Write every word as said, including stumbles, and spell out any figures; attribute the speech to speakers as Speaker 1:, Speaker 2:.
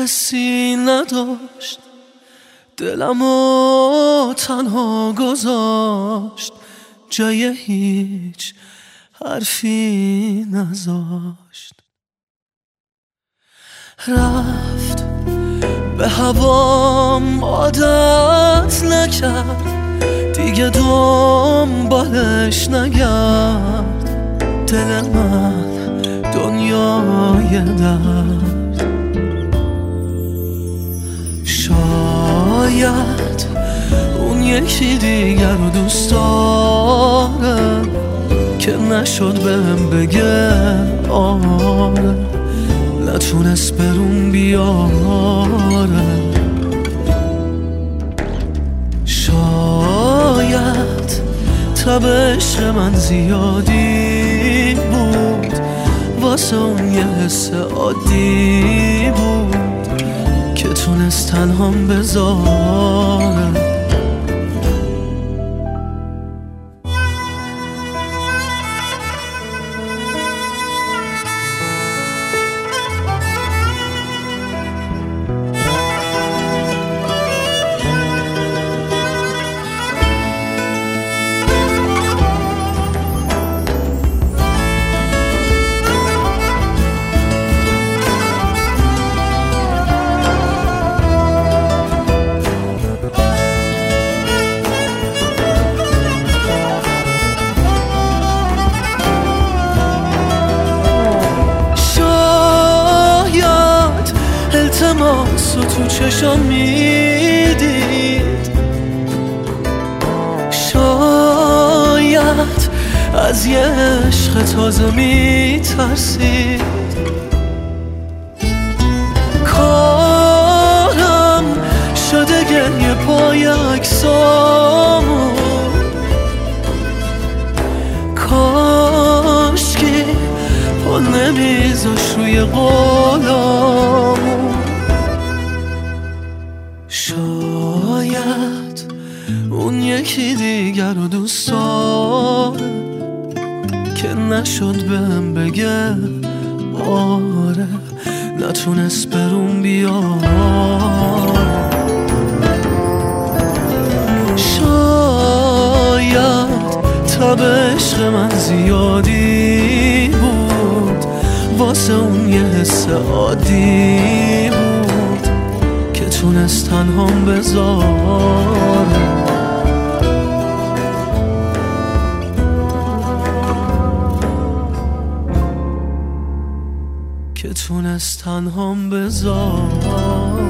Speaker 1: حسی نداشت، دلمو تنها گذاشت، جای هیچ حرفی نذاشت. رفت به هوام عادت نکرد، دیگه دنبالش نگرد. دل من دنیای درد، شاید اون یکی دیگر رو دوست داره که نشد بهم بگه آره، نتونست برون بیاره. شاید تب عشق من زیادی بود، واسه اون یه حس عادی بود که تونست تنهام بذاره. التماس تو چشام میدید، شاید از یه عشق تازه میترسید. کارم شده گریه پای عکسامو، کاشکی پا نمیذاش روی قولامو. شاید اون یکی دیگر رو دوست داره که نشد بهم بگه آره، نتونست برون بیاره. شاید تب عشق من زیادی بود، واسه اون یه حس عادی بود که تونست تنهام بذاره. که تونست تنهام بذاره.